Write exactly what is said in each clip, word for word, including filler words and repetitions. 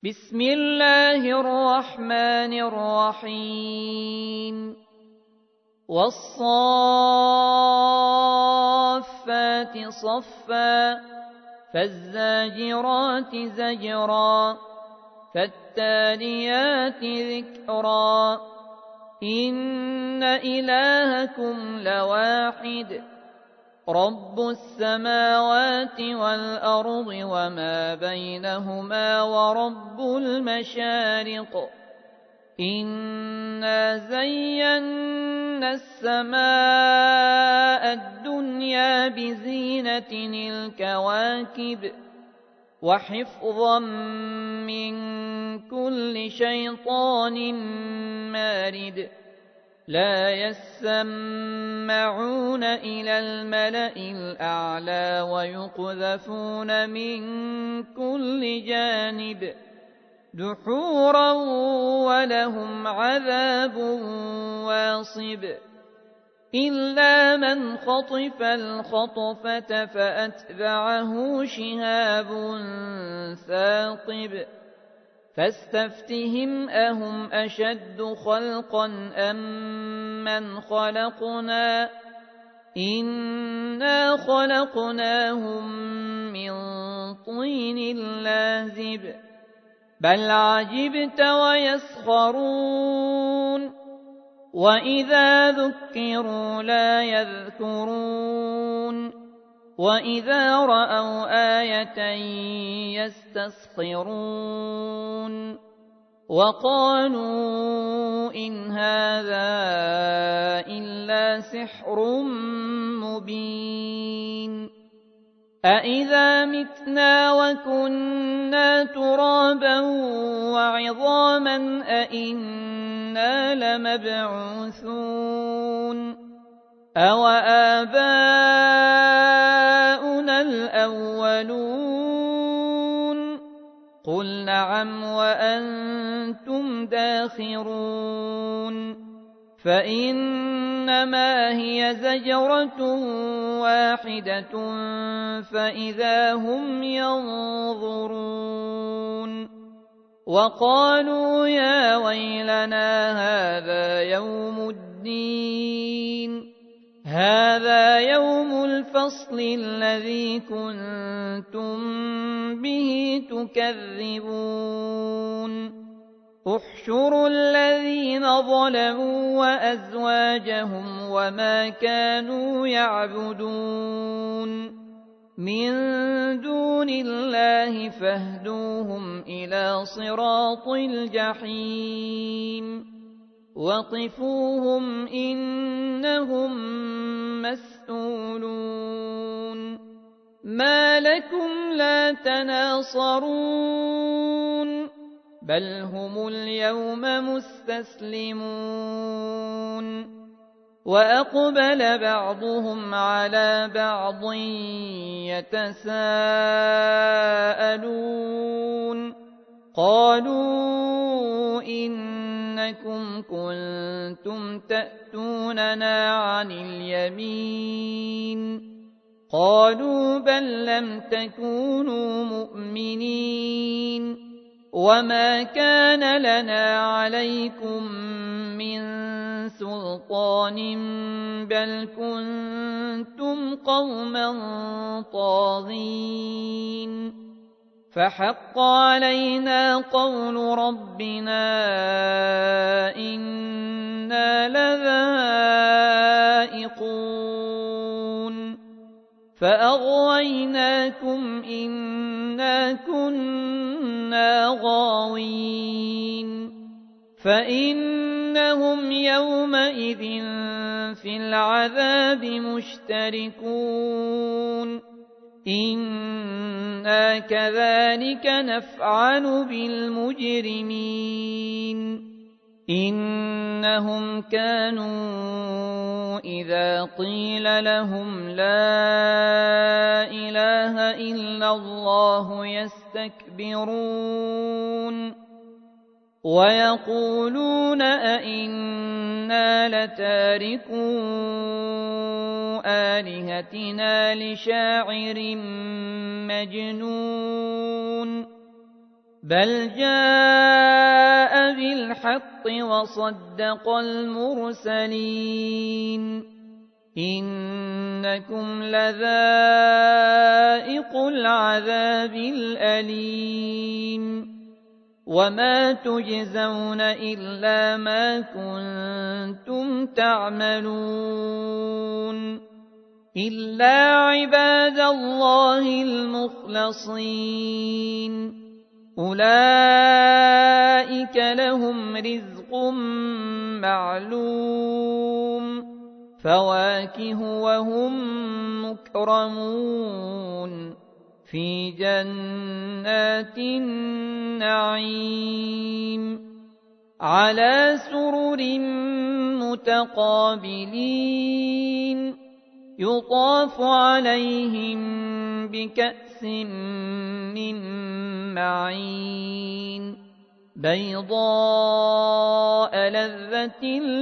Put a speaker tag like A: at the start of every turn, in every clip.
A: بسم الله الرحمن الرحيم والصافات صفا فالزاجرات زجرا فالتاليات ذكرا إن إلهكم لواحد رب السماوات والأرض وما بينهما ورب المشارق إنا زينا السماء الدنيا بزينة الكواكب وحفظا من كل شيطان مارد لا يسمعون إلى الملأ الأعلى ويقذفون من كل جانب دحورا ولهم عذاب واصب إلا من خطف الخطفة فأتبعه شهاب ثاقب فاستفتهم أهم أشد خلقا أم من خلقنا إنا خلقناهم من طين لازب بل عجبت ويسخرون وإذا ذكروا لا يذكرون وإذا رأوا آية يستسخرون وقالوا إن هذا إلا سحر مبين أإذا متنا وكنا ترابا وعظاما أإنا لمبعوثون أوآباؤنا الأولون قل نعم وأنتم داخرون فإنما هي زجرة واحدة فإذا هم ينظرون وقالوا يا ويلنا هذا يوم الدين هذا يوم الفصل الذي كنتم به تكذبون احشروا الذين ظلموا وأزواجهم وما كانوا يعبدون من دون الله فاهدوهم إلى صراط الجحيم وقفوهم إنهم مسئولون ما لكم لا تناصرون بل هم اليوم مستسلمون وأقبل بعضهم على بعض يتساءلون قالوا إنكم كنتم تأتوننا عن اليمين قالوا بل لم تكونوا مؤمنين وما كان لنا عليكم من سلطان بل كنتم قوما طاغين فحق علينا قول ربنا إنا لذائقون فأغويناكم إنا كنا غاوين فإنهم يومئذ في العذاب مشتركون إنا كذلك نفعل بالمجرمين إنهم كانوا إذا قيل لهم لا إله إلا الله يستكبرون ويقولون أئنا لتاركو آلهتنا لشاعر مجنون بل جاء بالحق وصدق المرسلين إنكم لذائق العذاب الأليم وما تجزون إلا ما كنتم تعملون إلا عباد الله المخلصين أولئك لهم رزق معلوم فواكه وهم مكرمون في جنات النعيم على سرر متقابلين يطاف عليهم بكأس من معين بيضاء لذة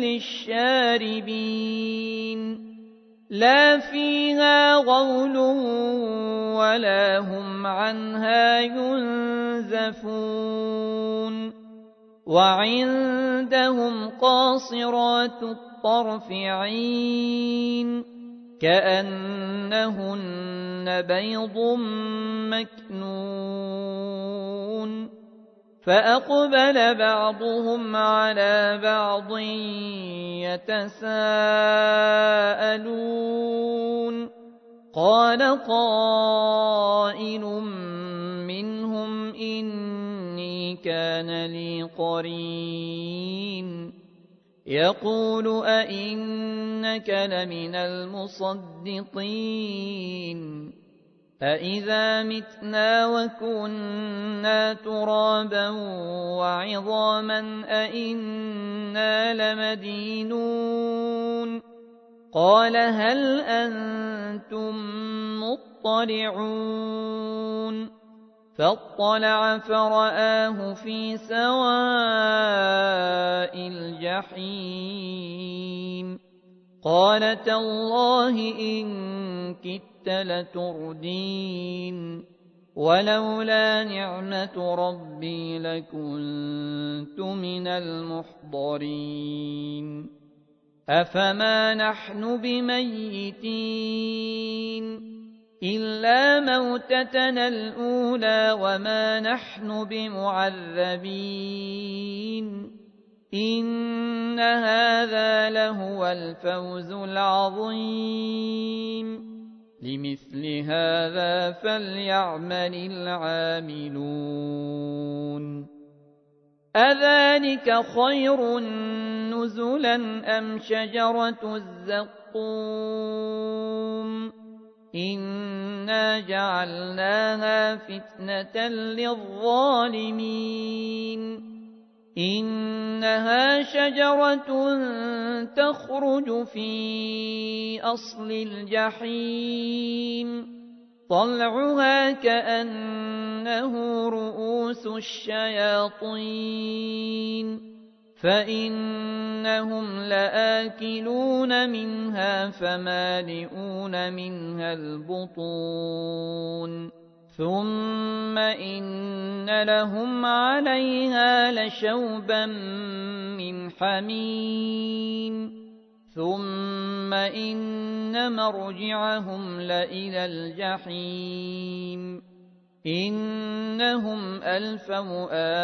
A: للشاربين لا فيها غول ولا هم عنها ينزفون وعندهم قاصرات الطرف عين كأنهن بيض مكنون فأقبل بعضهم على بعض يتساءلون قال قائل منهم إني كان لي قرين يقول أئنك لمن المصدقين أإذا متنا وكنا ترابا وعظاما أئنا لمدينون قال هل أنتم مطلعون فاطلع فرآه في سواء الجحيم قال تالله إن كدت لتردين ولولا نعمة ربي لكنت من المحضرين أفما نحن بميتين إلا موتتنا الأولى وما نحن بمعذبين إن هذا لهو الفوز العظيم لمثل هذا فليعمل العاملون أذلك خير نزلا أم شجرة الزقوم إنا جعلناها فتنة للظالمين إنها شجرة تخرج في أصل الجحيم طلعها كأنه رؤوس الشياطين فإنهم لآكلون منها فمالئون منها البطون ثم إن لهم عليها لشوبا من حميم ثم إن مرجعهم لإلى الجحيم إنهم ألفوا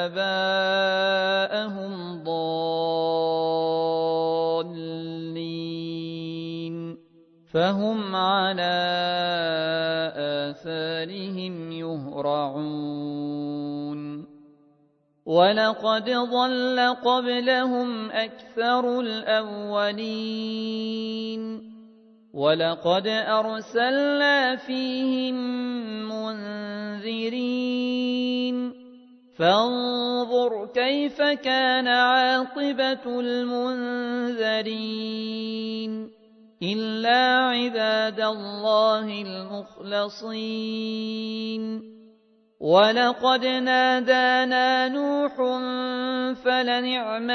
A: آباءهم ضالين فهم على آثارهم يهرعون ولقد ضل قبلهم أكثر الأولين ولقد أرسلنا فيهم منذرين فانظر كيف كان عاقبة المنذرين إلا عباد الله المخلصين ولقد نادانا نوح فلنعم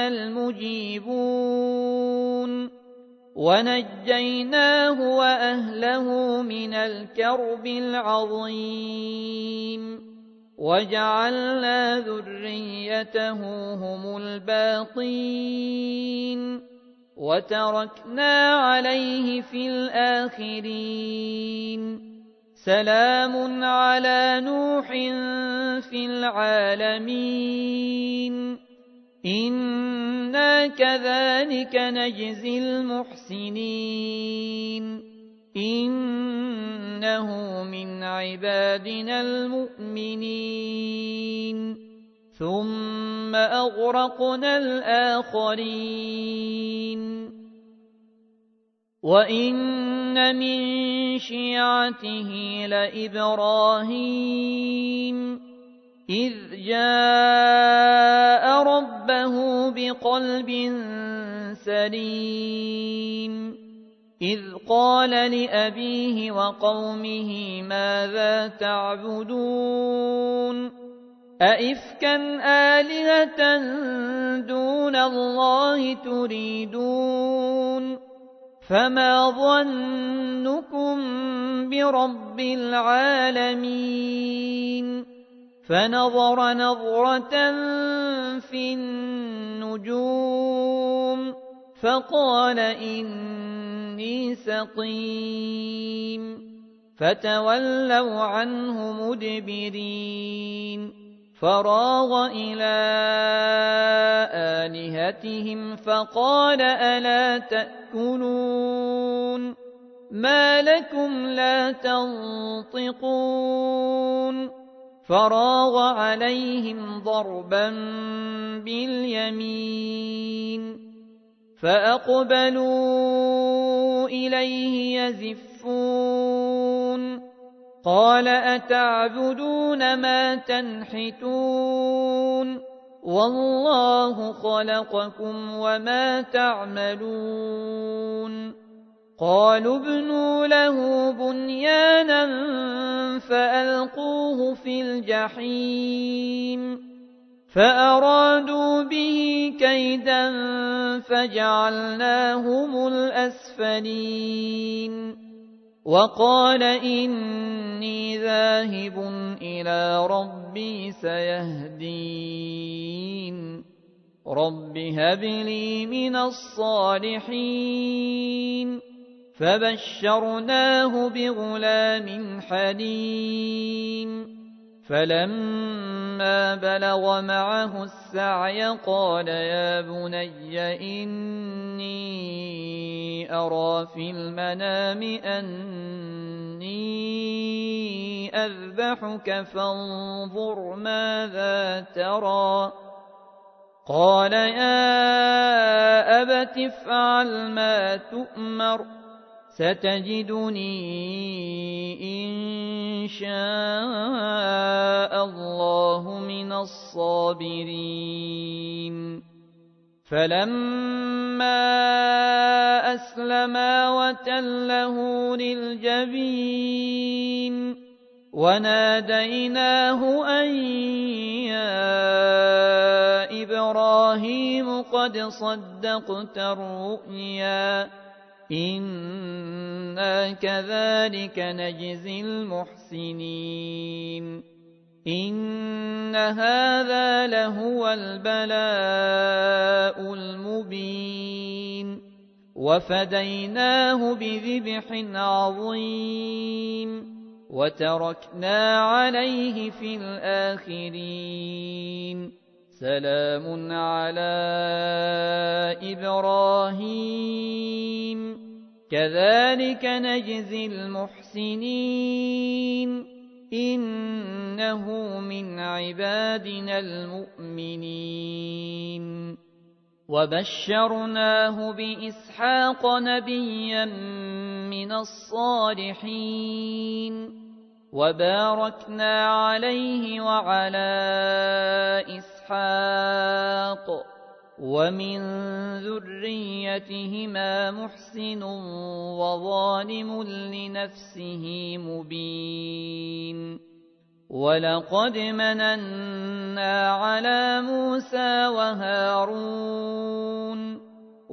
A: المجيبون ونجيناه وأهله من الكرب العظيم وجعلنا ذريته هم الباقين وتركنا عليه في الآخرين سلام على نوح في العالمين إنا كذلك نجزي المحسنين إنه من عبادنا المؤمنين ثم أغرقنا الآخرين وإن من شيعته لإبراهيم إذ جاء ربه بقلب سليم إذ قال لأبيه وقومه ماذا تعبدون أئفكا آلهة دون الله تريدون فما ظنكم برب العالمين فنظر نظرة في النجوم فقال إني سقيم فتولوا عنه مدبرين فراغ إلى آلهتهم فقال ألا تأكلون ما لكم لا تنطقون فراغ عليهم ضربا باليمين فأقبلوا إليه يزفون قال أتعبدون ما تنحتون والله خلقكم وما تعملون قالوا ابنوا له بنيانا فألقوه في الجحيم فأرادوا به كيدا فجعلناهم الأسفلين وقال إني ذاهب إلى ربي سيهدين رب هب لي من الصالحين فبشرناه بغلام حليم فلما بلغ معه السعي قال يا بني إني أرى في المنام أني أذبحك فانظر ماذا ترى قال يا أبت افعل ما تؤمر ستجدني إن شاء الله من الصابرين فلما أسلما وتله للجبين وناديناه أن يا إبراهيم قد صدقت الرؤيا إنا كذلك نجزي المحسنين إن هذا لهو البلاء المبين وفديناه بذبح عظيم وتركنا عليه في الآخرين سلام على إبراهيم كذلك نجزي المحسنين إنه من عبادنا المؤمنين وبشرناه بإسحاق نبيا من الصالحين وباركنا عليه وعلى إسحاق ومن ذريتهما محسن وظالم لنفسه مبين ولقد مننا على موسى وهارون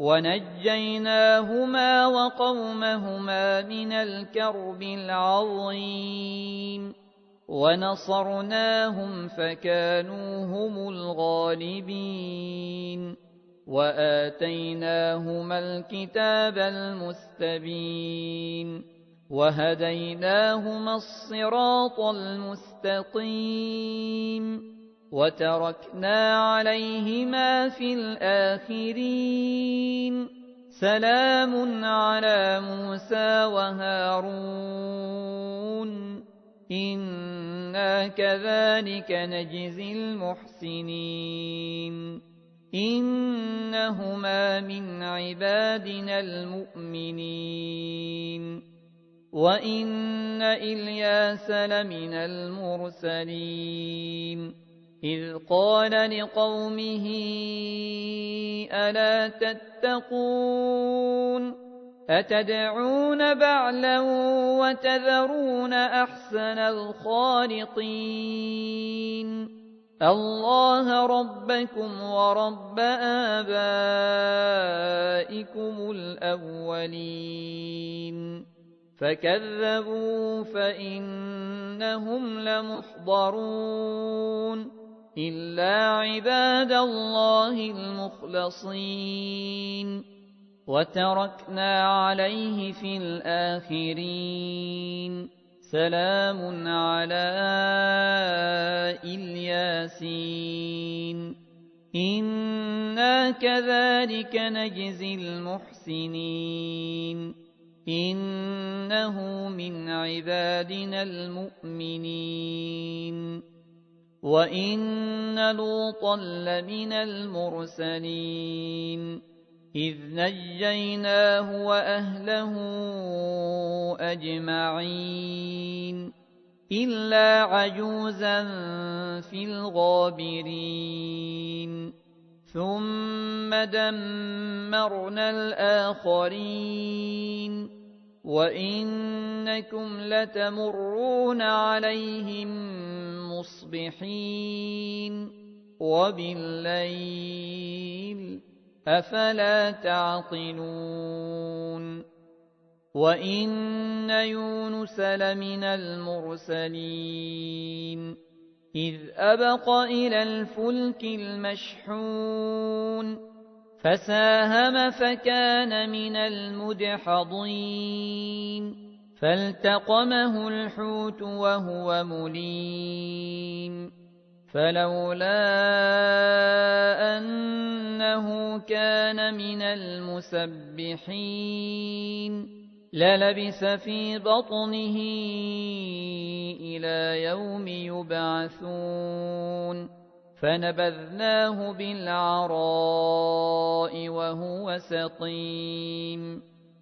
A: ونجيناهما وقومهما من الكرب العظيم ونصرناهم فكانوا هم الغالبين وآتيناهما الكتاب المستبين وهديناهما الصراط المستقيم وتركنا عليهما في الآخرين سلام على موسى وهارون إنا كذلك نجزي المحسنين إنهما من عبادنا المؤمنين وإن إلياس لمن المرسلين إذ قال لقومه ألا تتقون أتدعون بعلا وتذرون أحسن الخالقين الله ربكم ورب آبائكم الأولين فكذبوا فإنهم لمحضرون إلا عباد الله المخلصين وتركنا عليه في الآخرين سلام على الياسين إنا كذلك نجزي المحسنين إنه من عبادنا المؤمنين وإن لوطا لمن المرسلين إذ نجيناه وأهله أجمعين إلا عجوزا في الغابرين ثم دمرنا الآخرين وإنكم لتمرون عليهم مصبحين وبالليل أفلا تعقلون وإن يونس لمن المرسلين إذ أبق إلى الفلك المشحون فساهم فكان من المدحضين فالتقمه الحوت وهو مليم فلولا أنه كان من المسبحين للبث في بطنه إلى يوم يبعثون فنبذناه بالعراء وهو سقيم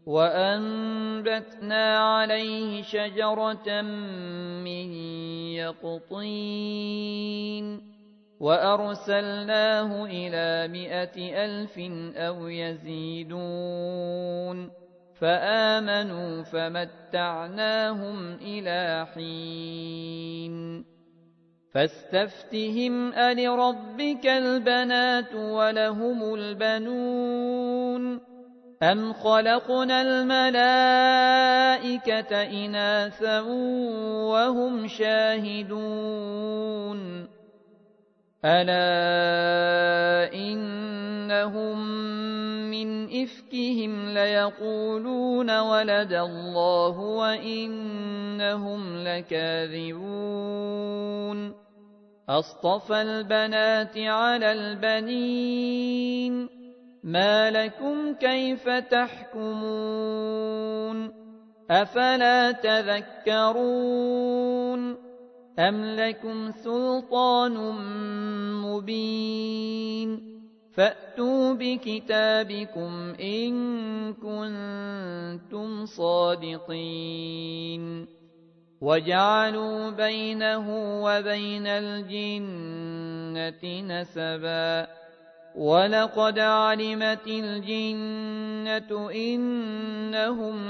A: وأنبتنا عليه شجرة من يقطين وأرسلناه إلى مائة ألف أو يزيدون فآمنوا فمتعناهم إلى حين فاستفتهم ألربك البنات ولهم البنون أم خلقنا الملائكة إناثا وهم شاهدون ألا إنهم من إفكهم ليقولون ولد الله وإنهم لكاذبون أصطفى البنات على البنين ما لكم كيف تحكمون أفلا تذكرون أم لكم سلطان مبين فأتوا بكتابكم إن كنتم صادقين وجعلوا بينه وبين الجنة نسبا ولقد علمت الجنة إنهم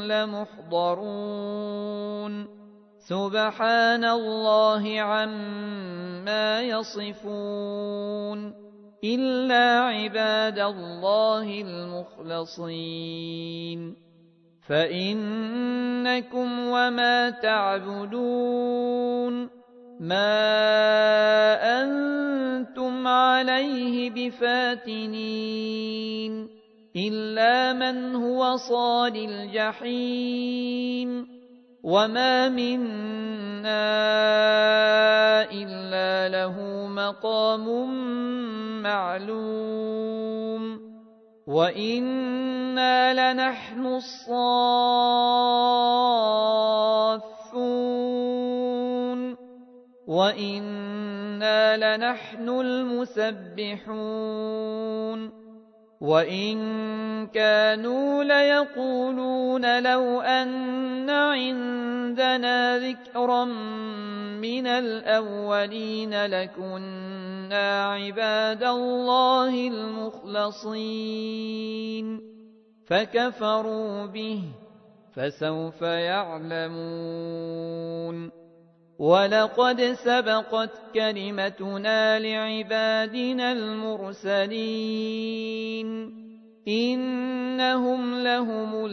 A: لمحضرون سبحان الله عما يصفون إلا عباد الله المخلصين فإنكم وما تعبدون ما أنتم عليه بفاتنين إلا من هو صال الجحيم وما منا إلا له مقام معلوم وإنا لنحن الصافون وإنا لنحن المسبحون وإن كانوا ليقولون لو أن عندنا ذكرا من الأولين لكنا عباد الله المخلصين فكفروا به فسوف يعلمون ولقد سبقت كلمتنا لعبادنا المرسلين إنهم لهم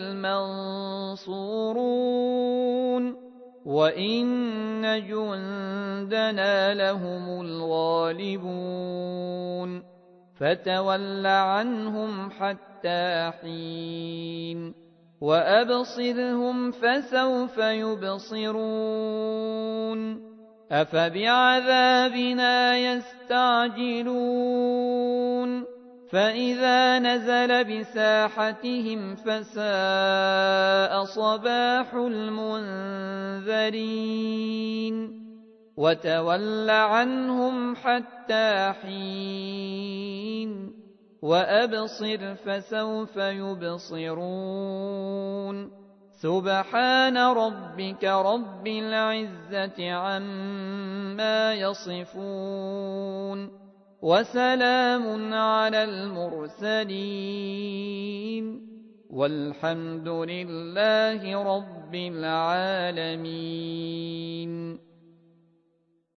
A: المنصورون وإن جندنا لهم الغالبون فتول عنهم حتى حين وأبصرهم فسوف يبصرون أفبعذابنا يستعجلون فإذا نزل بساحتهم فساء صباح المنذرين وتول عنهم حتى حين وأبصر فسوف يبصرون سبحان ربك رب العزة عما يصفون وسلام على المرسلين والحمد لله رب العالمين.